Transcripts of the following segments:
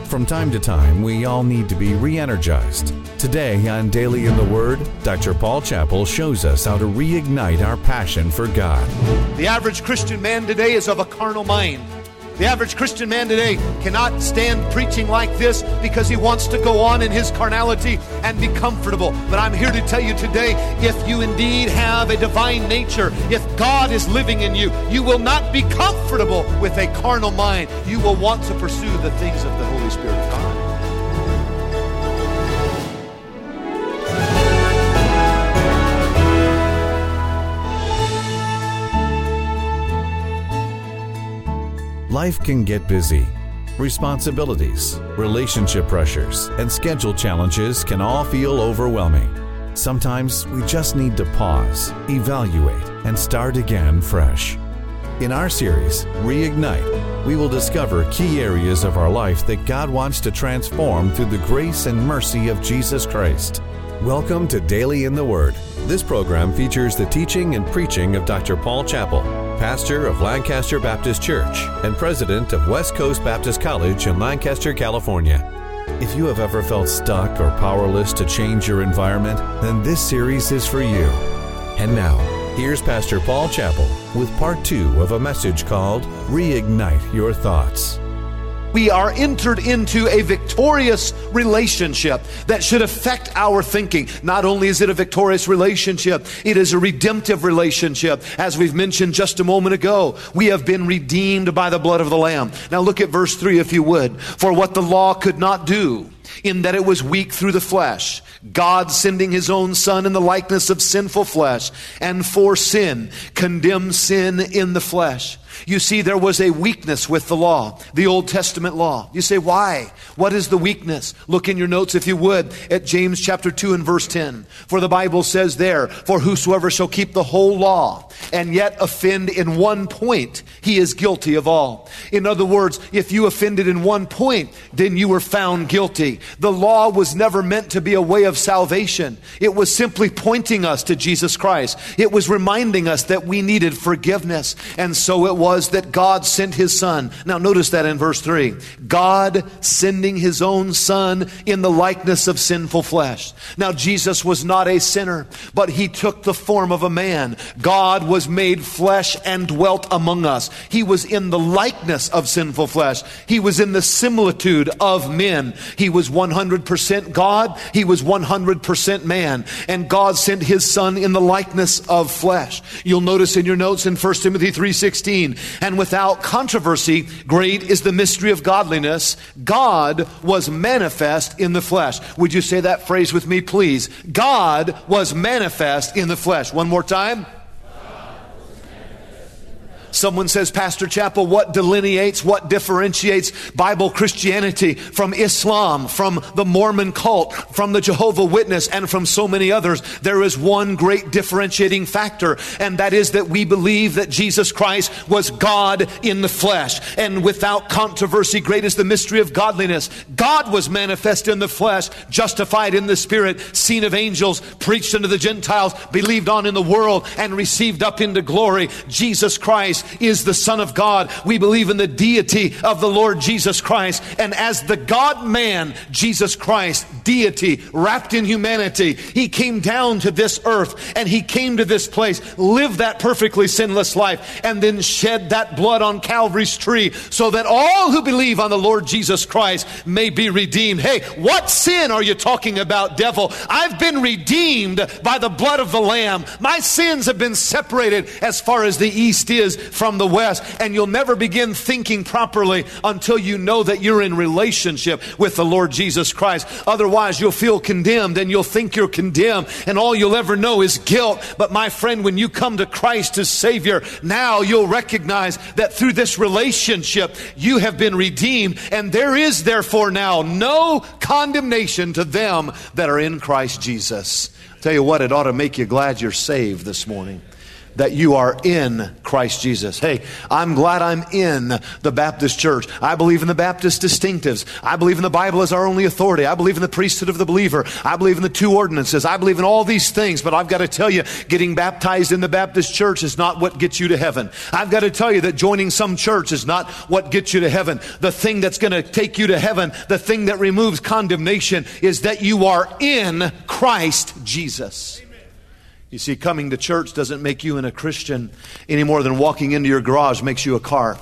From time to time, we all need to be re-energized. Today on Daily in the Word, Dr. Paul Chappell shows us how to reignite our passion for God. The average Christian man today is of a carnal mind. The average Christian man today cannot stand preaching like this because he wants to go on in his carnality and be comfortable. But I'm here to tell you today, if you indeed have a divine nature, if God is living in you, you will not be comfortable with a carnal mind. You will want to pursue the things of the Holy Spirit of God. Life can get busy. Responsibilities, relationship pressures, and schedule challenges can all feel overwhelming. Sometimes we just need to pause, evaluate, and start again fresh. In our series, Reignite, we will discover key areas of our life that God wants to transform through the grace and mercy of Jesus Christ. Welcome to Daily in the Word. This program features the teaching and preaching of Dr. Paul Chappell, pastor of Lancaster Baptist Church and president of West Coast Baptist College in Lancaster, California. If you have ever felt stuck or powerless to change your environment, then this series is for you. And now, here's Pastor Paul Chappell with part 2 of a message called Reignite Your Thoughts. We are entered into a victorious relationship that should affect our thinking. Not only is it a victorious relationship, it is a redemptive relationship. As we've mentioned just a moment ago, we have been redeemed by the blood of the Lamb. Now look at verse 3 if you would. For what the law could not do, in that it was weak through the flesh, God sending his own Son in the likeness of sinful flesh, and for sin, condemned sin in the flesh. You see, there was a weakness with the law, the Old Testament law. You say, why? What is the weakness? Look in your notes, if you would, at James chapter 2 and verse 10. For the Bible says there, for whosoever shall keep the whole law and yet offend in one point, he is guilty of all. In other words, if you offended in one point, then you were found guilty. The law was never meant to be a way of salvation. It was simply pointing us to Jesus Christ. It was reminding us that we needed forgiveness. And so it was that God sent his Son. Now notice that in verse 3. God sending his own Son in the likeness of sinful flesh. Now Jesus was not a sinner, but he took the form of a man. God was made flesh and dwelt among us. He was in the likeness of sinful flesh. He was in the similitude of men. He was 100% God. He was 100% man. And God sent his Son in the likeness of flesh. You'll notice in your notes in 1 Timothy 3:16, and without controversy, great is the mystery of godliness. God was manifest in the flesh. Would you say that phrase with me, please? God was manifest in the flesh. One more time. Someone says, Pastor Chappell, what delineates, what differentiates Bible Christianity from Islam, from the Mormon cult, from the Jehovah Witness, and from so many others? There is one great differentiating factor, and that is that we believe that Jesus Christ was God in the flesh. And without controversy, great is the mystery of godliness. God was manifest in the flesh, justified in the Spirit, seen of angels, preached unto the Gentiles, believed on in the world, and received up into glory. Jesus Christ is the Son of God. We believe in the deity of the Lord Jesus Christ. And as the God-man, Jesus Christ, deity, wrapped in humanity, he came down to this earth and he came to this place, lived that perfectly sinless life, and then shed that blood on Calvary's tree so that all who believe on the Lord Jesus Christ may be redeemed. Hey, what sin are you talking about, devil? I've been redeemed by the blood of the Lamb. My sins have been separated as far as the east is from the west. And you'll never begin thinking properly until you know that you're in relationship with the Lord Jesus Christ. Otherwise, you'll feel condemned and you'll think you're condemned, and all you'll ever know is guilt. But my friend, when you come to Christ as Savior, now you'll recognize that through this relationship, you have been redeemed, and there is therefore now no condemnation to them that are in Christ Jesus. Tell you what, it ought to make you glad you're saved this morning. that you are in Christ Jesus. Hey, I'm glad I'm in the Baptist church. I believe in the Baptist distinctives. I believe in the Bible as our only authority. I believe in the priesthood of the believer. I believe in the two ordinances. I believe in all these things, but I've got to tell you, getting baptized in the Baptist church is not what gets you to heaven. I've got to tell you that joining some church is not what gets you to heaven. The thing that's going to take you to heaven, the thing that removes condemnation, is that you are in Christ Jesus. You see, coming to church doesn't make you a Christian any more than walking into your garage makes you a car.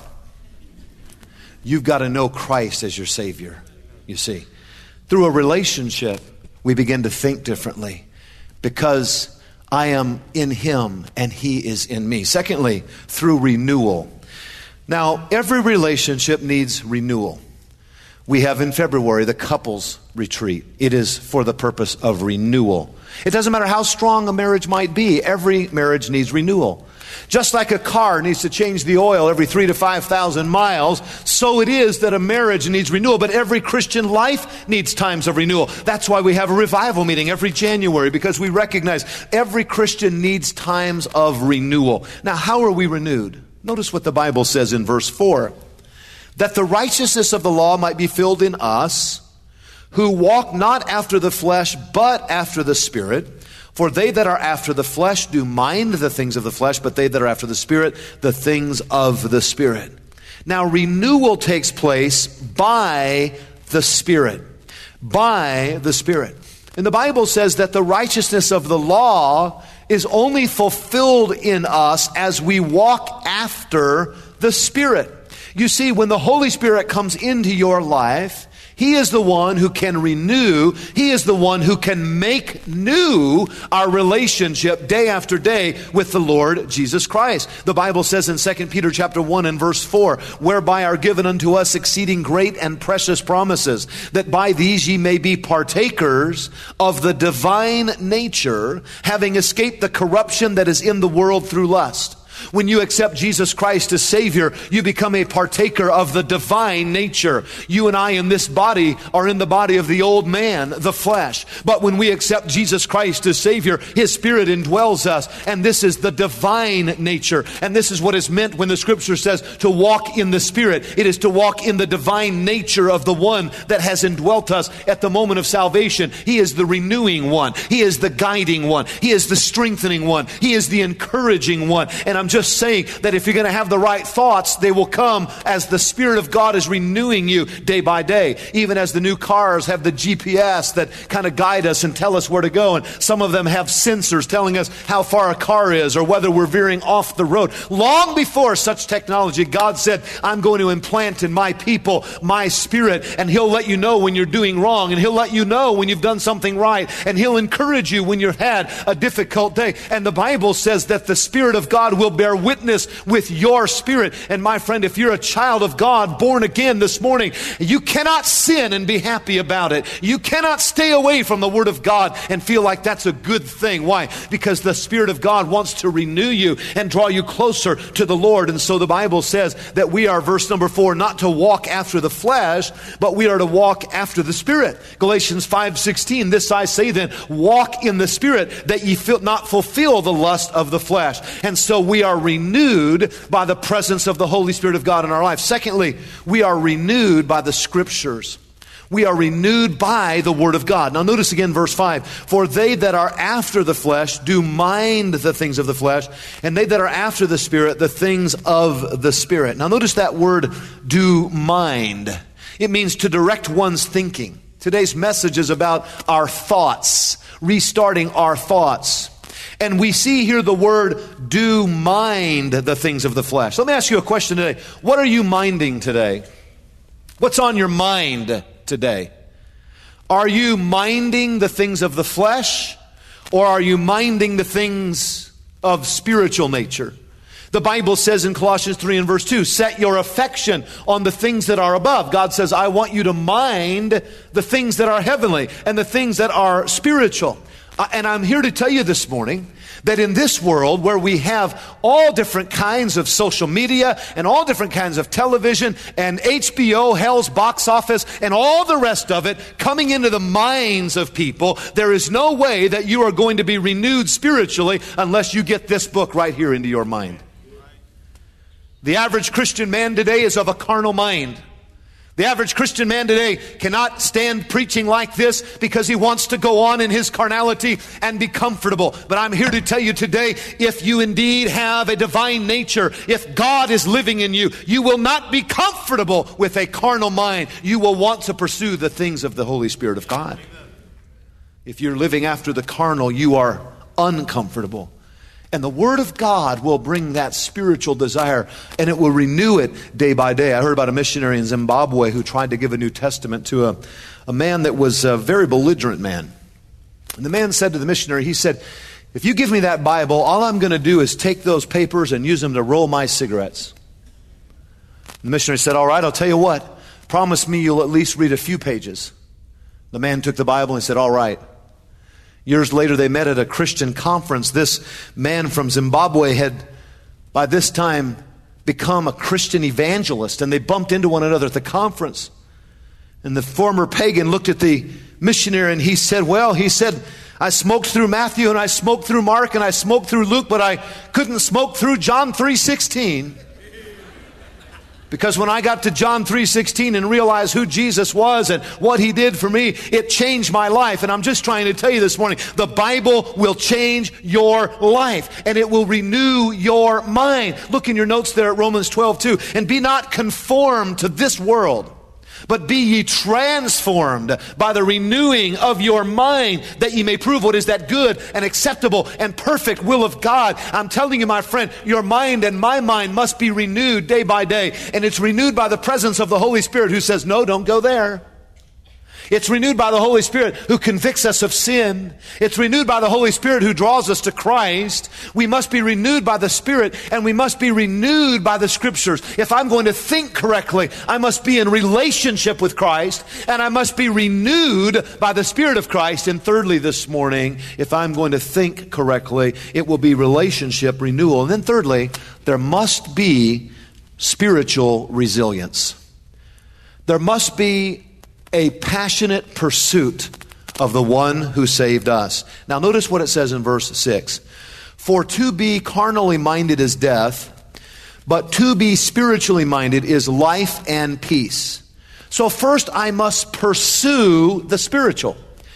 You've got to know Christ as your Savior, you see. Through a relationship, we begin to think differently because I am in Him and He is in me. Secondly, through renewal. Now, every relationship needs renewal. We have in February the couples retreat. It is for the purpose of renewal. It doesn't matter how strong a marriage might be, every marriage needs renewal. Just like a car needs to change the oil every 3,000 to 5,000 miles, so it is that a marriage needs renewal. But every Christian life needs times of renewal. That's why we have a revival meeting every January, because we recognize every Christian needs times of renewal. Now, how are we renewed? Notice what the Bible says in verse 4. That the righteousness of the law might be filled in us, who walk not after the flesh, but after the Spirit. For they that are after the flesh do mind the things of the flesh, but they that are after the Spirit, the things of the Spirit. Now, renewal takes place by the Spirit. By the Spirit. And the Bible says that the righteousness of the law is only fulfilled in us as we walk after the Spirit. You see, when the Holy Spirit comes into your life, He is the one who can renew. He is the one who can make new our relationship day after day with the Lord Jesus Christ. The Bible says in 2 Peter chapter 1 and verse 4, whereby are given unto us exceeding great and precious promises, that by these ye may be partakers of the divine nature, having escaped the corruption that is in the world through lust. When you accept Jesus Christ as Savior, you become a partaker of the divine nature. You and I in this body are in the body of the old man, the flesh. But when we accept Jesus Christ as Savior, His Spirit indwells us. And this is the divine nature. And this is what is meant when the Scripture says to walk in the Spirit. It is to walk in the divine nature of the one that has indwelt us at the moment of salvation. He is the renewing one. He is the guiding one. He is the strengthening one. He is the encouraging one. And I'm just saying that if you're going to have the right thoughts, they will come as the Spirit of God is renewing you day by day. Even as the new cars have the GPS that kind of guide us and tell us where to go. And some of them have sensors telling us how far a car is or whether we're veering off the road. Long before such technology, God said, I'm going to implant in my people my Spirit, and He'll let you know when you're doing wrong, and He'll let you know when you've done something right, and He'll encourage you when you've had a difficult day. And the Bible says that the Spirit of God will bear witness with your spirit. And my friend, if you're a child of God, born again this morning, you cannot sin and be happy about it. You cannot stay away from the Word of God and feel like that's a good thing. Why? Because the Spirit of God wants to renew you and draw you closer to the Lord. And so the Bible says that we are, verse number 4, not to walk after the flesh, but we are to walk after the Spirit. Galatians 5:16, this I say then, walk in the Spirit, that ye not fulfill the lust of the flesh. And so we are renewed by the presence of the Holy Spirit of God in our life. Secondly, we are renewed by the Scriptures. We are renewed by the Word of God. Now notice again verse 5. For they that are after the flesh do mind the things of the flesh, and they that are after the Spirit, the things of the Spirit. Now notice that word, do mind. It means to direct one's thinking. Today's message is about our thoughts, restarting our thoughts. And we see here the word, do mind the things of the flesh. Let me ask you a question today. What are you minding today? What's on your mind today? Are you minding the things of the flesh, or are you minding the things of spiritual nature? The Bible says in Colossians 3 and verse 2, set your affection on the things that are above. God says, I want you to mind the things that are heavenly and the things that are spiritual. And I'm here to tell you this morning that in this world where we have all different kinds of social media and all different kinds of television and HBO, hell's box office, and all the rest of it coming into the minds of people, there is no way that you are going to be renewed spiritually unless you get this book right here into your mind. The average Christian man today is of a carnal mind. The average Christian man today cannot stand preaching like this because he wants to go on in his carnality and be comfortable. But I'm here to tell you today, if you indeed have a divine nature, if God is living in you, you will not be comfortable with a carnal mind. You will want to pursue the things of the Holy Spirit of God. If you're living after the carnal, you are uncomfortable. And the Word of God will bring that spiritual desire, and it will renew it day by day. I heard about a missionary in Zimbabwe who tried to give a New Testament to a man that was a very belligerent man. And the man said to the missionary, he said, if you give me that Bible, all I'm going to do is take those papers and use them to roll my cigarettes. The missionary said, all right, I'll tell you what. Promise me you'll at least read a few pages. The man took the Bible and said, all right. Years later, they met at a Christian conference. This man from Zimbabwe had, by this time, become a Christian evangelist, and they bumped into one another at the conference. And the former pagan looked at the missionary, and he said, I smoked through Matthew, and I smoked through Mark, and I smoked through Luke, but I couldn't smoke through John 3:16. Because when I got to John 3:16 and realized who Jesus was and what He did for me, it changed my life. And I'm just trying to tell you this morning, the Bible will change your life and it will renew your mind. Look in your notes there at Romans 12:2. And be not conformed to this world, but be ye transformed by the renewing of your mind, that ye may prove what is that good and acceptable and perfect will of God. I'm telling you, my friend, your mind and my mind must be renewed day by day. And it's renewed by the presence of the Holy Spirit who says, no, don't go there. It's renewed by the Holy Spirit who convicts us of sin. It's renewed by the Holy Spirit who draws us to Christ. We must be renewed by the Spirit, and we must be renewed by the Scriptures. If I'm going to think correctly, I must be in relationship with Christ, and I must be renewed by the Spirit of Christ. And thirdly, this morning, if I'm going to think correctly, it will be relationship renewal. And then thirdly, there must be spiritual resilience. There must be a passionate pursuit of the one who saved us. Now notice what it says in verse 6. For to be carnally minded is death, but to be spiritually minded is life and peace. So first I must pursue the spiritual.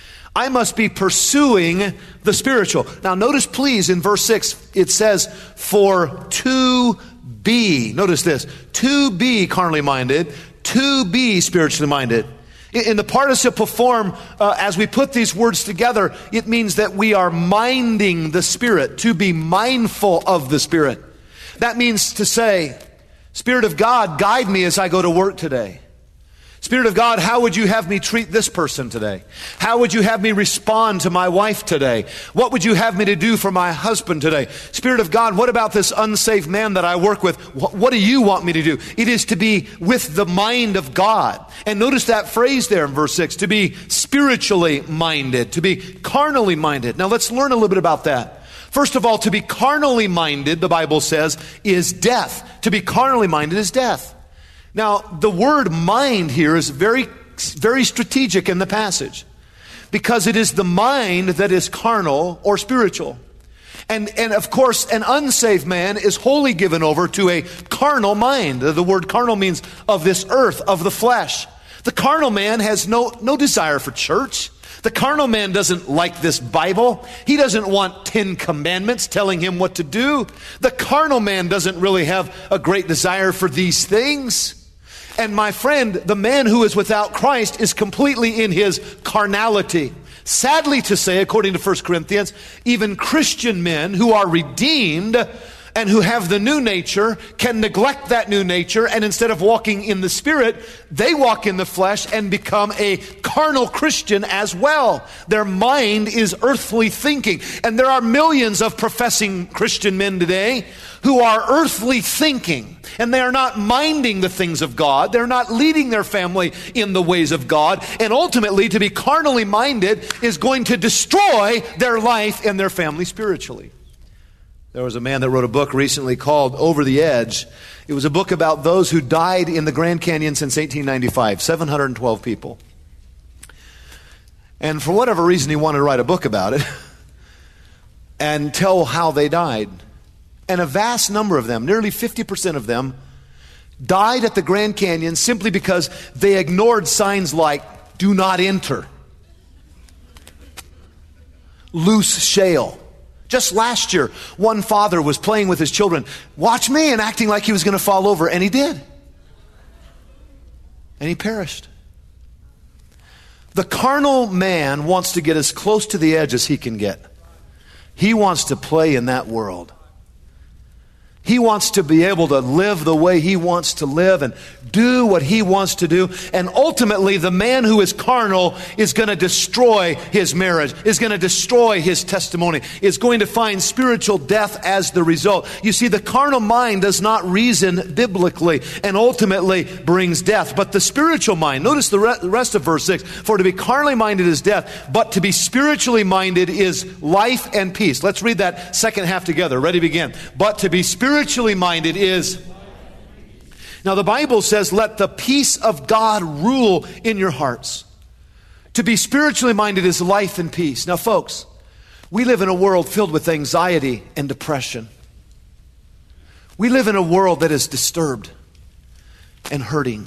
I must be pursuing the spiritual. Now notice please in verse 6, it says, for to be, notice this, to be carnally minded, to be spiritually minded. In the participle form, as we put these words together, it means that we are minding the Spirit, to be mindful of the Spirit. That means to say, Spirit of God, guide me as I go to work today. Spirit of God, how would you have me treat this person today? How would you have me respond to my wife today? What would you have me to do for my husband today? Spirit of God, what about this unsaved man that I work with? What do you want me to do? It is to be with the mind of God. And notice that phrase there in verse 6, to be spiritually minded, to be carnally minded. Now let's learn a little bit about that. First of all, to be carnally minded, the Bible says, is death. To be carnally minded is death. Now, the word mind here is very, very strategic in the passage because it is the mind that is carnal or spiritual. And of course, an unsaved man is wholly given over to a carnal mind. The word carnal means of this earth, of the flesh. The carnal man has no desire for church. The carnal man doesn't like this Bible. He doesn't want 10 commandments telling him what to do. The carnal man doesn't really have a great desire for these things. And my friend, the man who is without Christ is completely in his carnality. Sadly to say, according to 1 Corinthians, even Christian men who are redeemed and who have the new nature can neglect that new nature, and instead of walking in the Spirit, they walk in the flesh and become a carnal Christian as well. Their mind is earthly thinking. And there are millions of professing Christian men today who are earthly thinking. and they are not minding the things of God. They're not leading their family in the ways of God. And ultimately, to be carnally minded is going to destroy their life and their family spiritually. There was a man that wrote a book recently called Over the Edge. It was a book about those who died in the Grand Canyon since 1895, 712 people. And for whatever reason, he wanted to write a book about it and tell how they died. And a vast number of them, nearly 50% of them, died at the Grand Canyon simply because they ignored signs like, do not enter, loose shale. Just last year, one father was playing with his children, watch me, and acting like he was going to fall over, and he did. And he perished. The carnal man wants to get as close to the edge as he can get. He wants to play in that world. He wants to be able to live the way he wants to live and do what he wants to do. And ultimately, the man who is carnal is going to destroy his marriage, is going to destroy his testimony, is going to find spiritual death as the result. You see, the carnal mind does not reason biblically and ultimately brings death. But the spiritual mind, notice the rest of verse 6, for to be carnally minded is death, but to be spiritually minded is life and peace. Let's read that second half together. Ready, begin. But to be spiritually minded is... Now the Bible says, let the peace of God rule in your hearts. To be spiritually minded is life and peace. Now folks, we live in a world filled with anxiety and depression. We live in a world that is disturbed and hurting.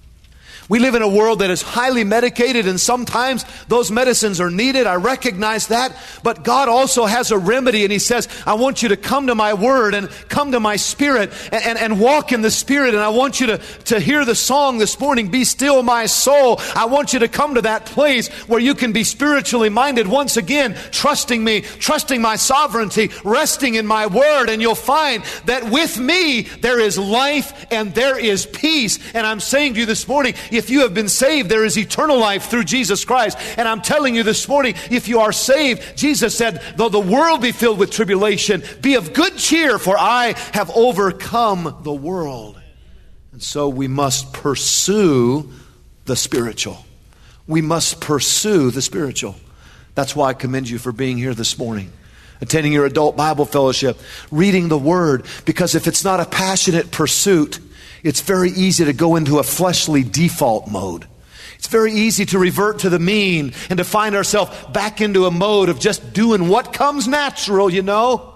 We live in a world that is highly medicated, and sometimes those medicines are needed. I recognize that. But God also has a remedy, and He says, I want you to come to my word and come to my spirit and walk in the spirit. And I want you to hear the song this morning, Be Still My Soul. I want you to come to that place where you can be spiritually minded once again, trusting me, trusting my sovereignty, resting in my word. And you'll find that with me there is life and there is peace. And I'm saying to you this morning, if you have been saved, there is eternal life through Jesus Christ. And I'm telling you this morning, if you are saved, Jesus said, though the world be filled with tribulation, be of good cheer, for I have overcome the world. And so we must pursue the spiritual. We must pursue the spiritual. That's why I commend you for being here this morning, attending your adult Bible fellowship, reading the Word, because if it's not a passionate pursuit, it's very easy to go into a fleshly default mode. It's very easy to revert to the mean and to find ourselves back into a mode of just doing what comes natural, you know?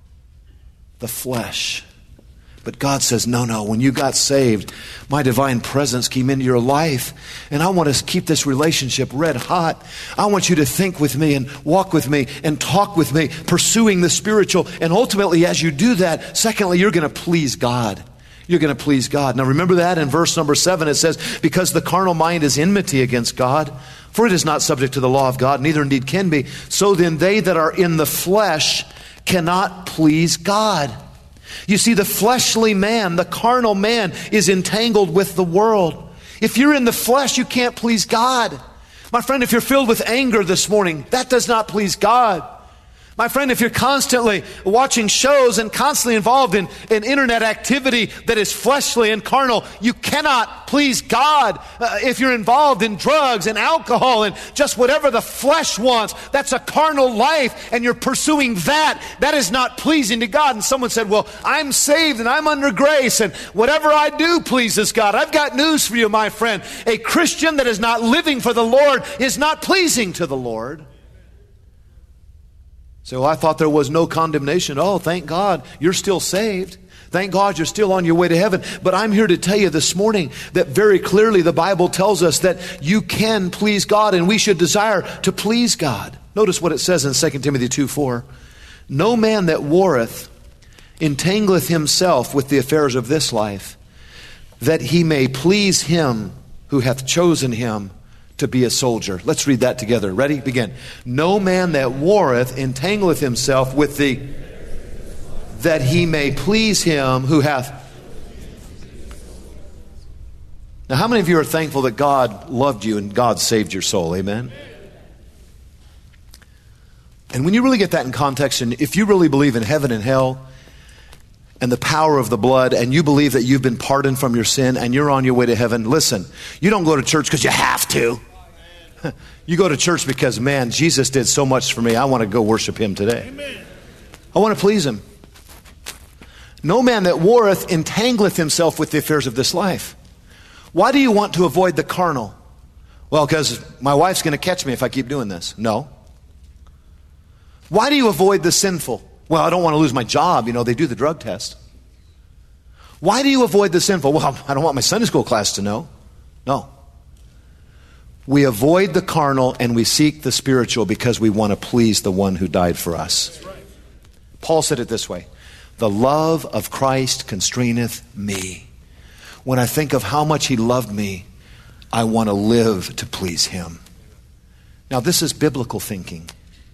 The flesh. But God says, no, when you got saved, my divine presence came into your life, and I want to keep this relationship red hot. I want you to think with me and walk with me and talk with me, pursuing the spiritual. And ultimately, as you do that, secondly, you're going to please God. You're going to please God. Now remember that in verse number 7 it says, because the carnal mind is enmity against God, for it is not subject to the law of God, neither indeed can be. So then they that are in the flesh cannot please God. You see, the fleshly man, the carnal man, is entangled with the world. If you're in the flesh, you can't please God. My friend, if you're filled with anger this morning, that does not please God. My friend, if you're constantly watching shows and constantly involved in internet activity that is fleshly and carnal, you cannot please God. If you're involved in drugs and alcohol and just whatever the flesh wants, that's a carnal life, and you're pursuing that is not pleasing to God. And someone said, well, I'm saved and I'm under grace, and whatever I do pleases God. I've got news for you, my friend. A Christian that is not living for the Lord is not pleasing to the Lord. So I thought there was no condemnation. Oh, thank God you're still saved. Thank God you're still on your way to heaven. But I'm here to tell you this morning that very clearly the Bible tells us that you can please God, and we should desire to please God. Notice what it says in 2 Timothy 2:4. No man that warreth entangleth himself with the affairs of this life, that he may please him who hath chosen him to be a soldier. Let's read that together. Ready? Begin. No man that warreth entangleth himself with the, that he may please him who hath. Now, how many of you are thankful that God loved you and God saved your soul? Amen? And when you really get that in context, and if you really believe in heaven and hell, and the power of the blood, and you believe that you've been pardoned from your sin and you're on your way to heaven, listen, you don't go to church because you have to. You go to church because, man, Jesus did so much for me. I want to go worship him today. Amen. I want to please him. No man that warreth entangleth himself with the affairs of this life. Why do you want to avoid the carnal? Well, because my wife's going to catch me if I keep doing this. No. Why do you avoid the sinful? Well, I don't want to lose my job. You know, they do the drug test. Why do you avoid the sinful? Well, I don't want my Sunday school class to know. No. We avoid the carnal and we seek the spiritual because we want to please the one who died for us. Paul said it this way: the love of Christ constraineth me. When I think of how much he loved me, I want to live to please him. Now, this is biblical thinking.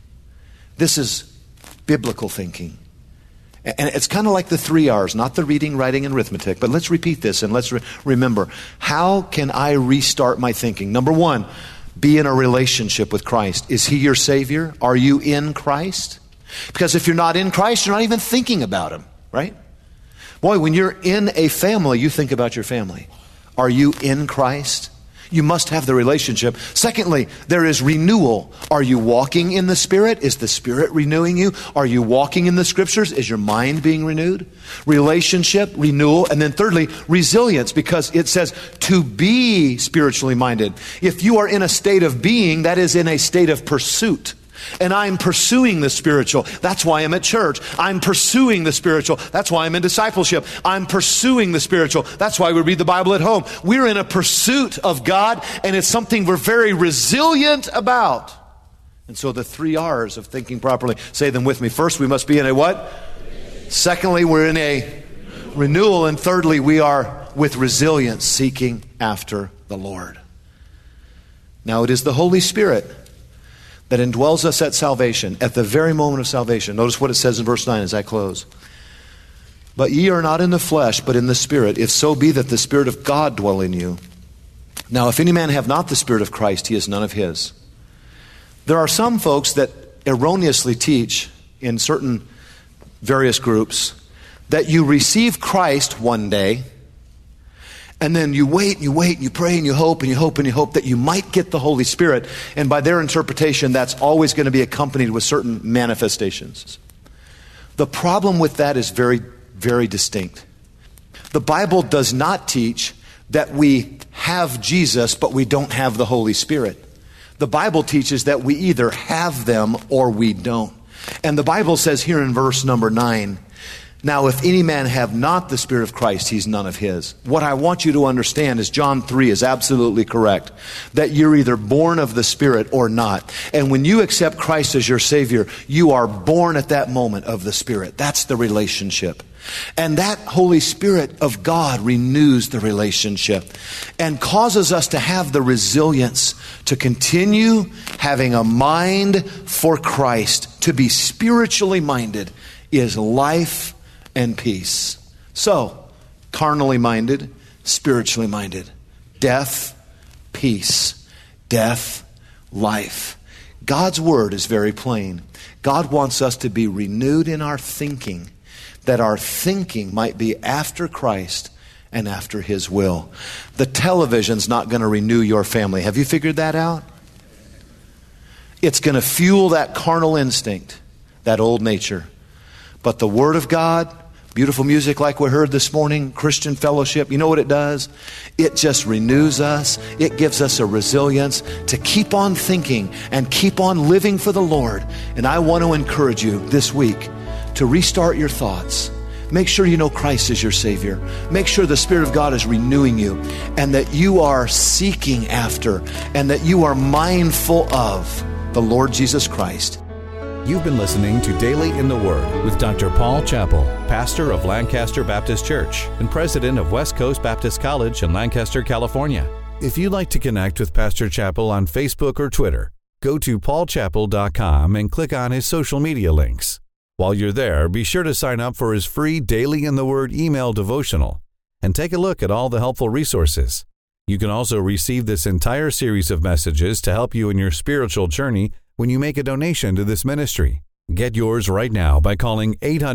This is biblical thinking. And it's kind of like the 3 R's, not the reading, writing, and arithmetic. But let's repeat this and let's remember. How can I restart my thinking? Number one, be in a relationship with Christ. Is he your Savior? Are you in Christ? Because if you're not in Christ, you're not even thinking about him, right? Boy, when you're in a family, you think about your family. Are you in Christ? You must have the relationship. Secondly, there is renewal. Are you walking in the Spirit? Is the Spirit renewing you? Are you walking in the Scriptures? Is your mind being renewed? Relationship, renewal. And then thirdly, resilience, because it says to be spiritually minded. If you are in a state of being, that is in a state of pursuit. And I'm pursuing the spiritual. That's why I'm at church. I'm pursuing the spiritual. That's why I'm in discipleship. I'm pursuing the spiritual. That's why we read the Bible at home. We're in a pursuit of God, and it's something we're very resilient about. And so the 3 R's of thinking properly, say them with me. First, we must be in a what? Secondly, we're in a renewal. And thirdly, we are with resilience, seeking after the Lord. Now, it is the Holy Spirit that indwells us at salvation, at the very moment of salvation. Notice what it says in verse 9 as I close. But ye are not in the flesh, but in the Spirit, if so be that the Spirit of God dwell in you. Now, if any man have not the Spirit of Christ, he is none of his. There are some folks that erroneously teach in certain various groups that you receive Christ one day, and then you wait, and you pray, and you hope, and you hope, and you hope that you might get the Holy Spirit. And by their interpretation, that's always going to be accompanied with certain manifestations. The problem with that is very, very distinct. The Bible does not teach that we have Jesus, but we don't have the Holy Spirit. The Bible teaches that we either have them or we don't. And the Bible says here in verse number 9, now, if any man have not the Spirit of Christ, he's none of his. What I want you to understand is John 3 is absolutely correct. That you're either born of the Spirit or not. And when you accept Christ as your Savior, you are born at that moment of the Spirit. That's the relationship. And that Holy Spirit of God renews the relationship and causes us to have the resilience to continue having a mind for Christ. To be spiritually minded is life and peace. So, carnally minded, spiritually minded. Death, peace. Death, life. God's word is very plain. God wants us to be renewed in our thinking, that our thinking might be after Christ and after his will. The television's not going to renew your family. Have you figured that out? It's going to fuel that carnal instinct, that old nature. But the Word of God, beautiful music like we heard this morning, Christian fellowship, you know what it does? It just renews us. It gives us a resilience to keep on thinking and keep on living for the Lord. And I want to encourage you this week to restart your thoughts. Make sure you know Christ is your Savior. Make sure the Spirit of God is renewing you and that you are seeking after and that you are mindful of the Lord Jesus Christ. You've been listening to Daily in the Word with Dr. Paul Chappell, pastor of Lancaster Baptist Church and president of West Coast Baptist College in Lancaster, California. If you'd like to connect with Pastor Chappell on Facebook or Twitter, go to paulchappell.com and click on his social media links. While you're there, be sure to sign up for his free Daily in the Word email devotional and take a look at all the helpful resources. You can also receive this entire series of messages to help you in your spiritual journey when you make a donation to this ministry. Get yours right now by calling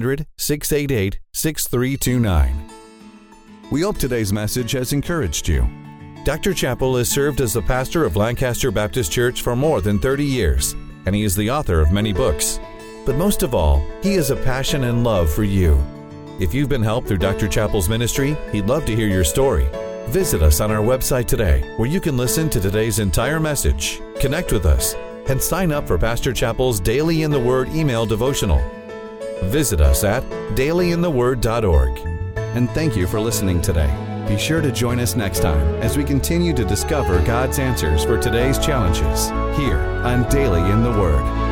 800-688-6329. We hope today's message has encouraged you. Dr. Chappell has served as the pastor of Lancaster Baptist Church for more than 30 years, and he is the author of many books. But most of all, he has a passion and love for you. If you've been helped through Dr. Chappell's ministry, he'd love to hear your story. Visit us on our website today, where you can listen to today's entire message, connect with us, and sign up for Pastor Chappell's Daily in the Word email devotional. Visit us at dailyintheword.org. And thank you for listening today. Be sure to join us next time as we continue to discover God's answers for today's challenges here on Daily in the Word.